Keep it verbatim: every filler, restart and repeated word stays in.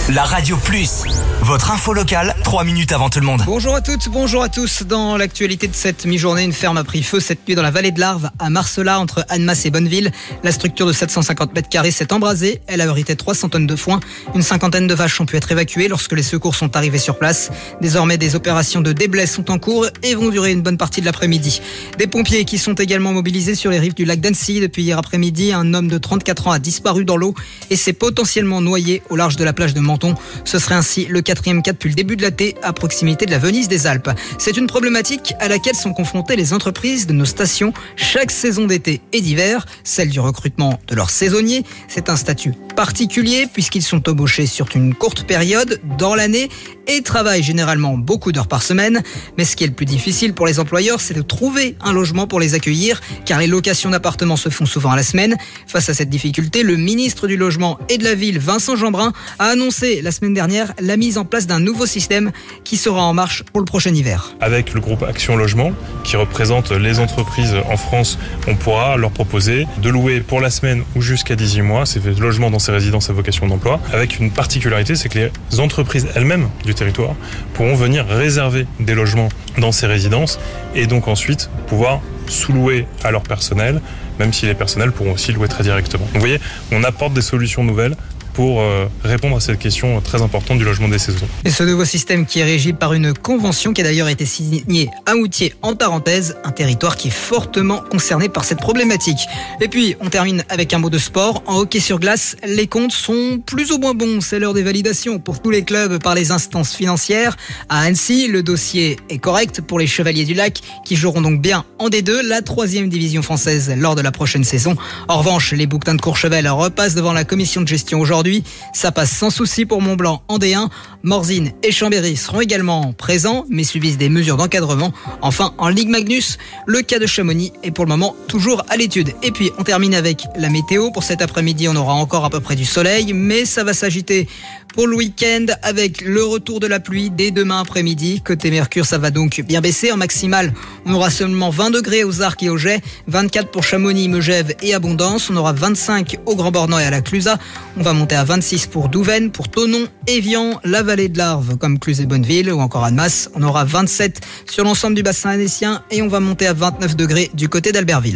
La Radio Plus, votre info locale, trois minutes avant tout le monde. Bonjour à toutes, bonjour à tous. Dans l'actualité de cette mi-journée, une ferme a pris feu cette nuit dans la vallée de l'Arve, à Marcella, entre Annemasse et Bonneville. La structure de sept cent cinquante mètres carrés s'est embrasée. Elle abritait trois cents tonnes de foin. Une cinquantaine de vaches ont pu être évacuées lorsque les secours sont arrivés sur place. Désormais, des opérations de déblai sont en cours et vont durer une bonne partie de l'après-midi. Des pompiers qui sont également mobilisés sur les rives du lac d'Annecy. Depuis hier après-midi, un homme de trente-quatre ans a disparu dans l'eau et s'est potentiellement noyé au large de la plage de Menton. Ce serait ainsi le quatrième cas depuis le début de l'été à proximité de la Venise des Alpes. C'est une problématique à laquelle sont confrontées les entreprises de nos stations chaque saison d'été et d'hiver, celle du recrutement de leurs saisonniers. C'est un statut particulier puisqu'ils sont embauchés sur une courte période dans l'année et travaillent généralement beaucoup d'heures par semaine. Mais ce qui est le plus difficile pour les employeurs, c'est de trouver un logement pour les accueillir car les locations d'appartements se font souvent à la semaine. Face à cette difficulté, le ministre du Logement et de la Ville, Vincent Jeanbrun, a annoncé la semaine dernière la mise en place d'un nouveau système qui sera en marche pour le prochain hiver. Avec le groupe Action Logement, qui représente les entreprises en France, on pourra leur proposer de louer pour la semaine ou jusqu'à dix-huit mois ces logements dans ces résidences à vocation d'emploi, avec une particularité, c'est que les entreprises elles-mêmes du territoire pourront venir réserver des logements dans ces résidences et donc ensuite pouvoir sous-louer à leur personnel, même si les personnels pourront aussi louer très directement. Donc vous voyez, on apporte des solutions nouvelles pour euh, répondre à cette question très importante du logement des saisons. Et ce nouveau système qui est régi par une convention qui a d'ailleurs été signée à Moutier, en parenthèse, un territoire qui est fortement concerné par cette problématique. Et puis, on termine avec un mot de sport. En hockey sur glace, les comptes sont plus ou moins bons. C'est l'heure des validations pour tous les clubs par les instances financières. À Annecy, le dossier est correct pour les Chevaliers du Lac qui joueront donc bien en D deux, la troisième division française lors de la prochaine saison. En revanche, les Bouquetins de Courchevel repassent devant la commission de gestion aujourd'hui. Ça passe sans souci pour Mont-Blanc en D un. Morzine et Chambéry seront également présents, mais subissent des mesures d'encadrement. Enfin, en Ligue Magnus, le cas de Chamonix est pour le moment toujours à l'étude. Et puis, on termine avec la météo. Pour cet après-midi, on aura encore à peu près du soleil, mais ça va s'agiter pour le week-end avec le retour de la pluie dès demain après-midi. Côté Mercure, ça va donc bien baisser. En maximale, on aura seulement vingt degrés aux Arcs et au Jet, vingt-quatre pour Chamonix, Megève et Abondance. On aura vingt-cinq au Grand Bornand et à la Clusaz. On va monter à vingt-six pour Douvaine, pour Thonon, Évian, la vallée de l'Arve comme Cluse et Bonneville ou encore Annemasse. On aura vingt-sept sur l'ensemble du bassin annécien et on va monter à vingt-neuf degrés du côté d'Albertville.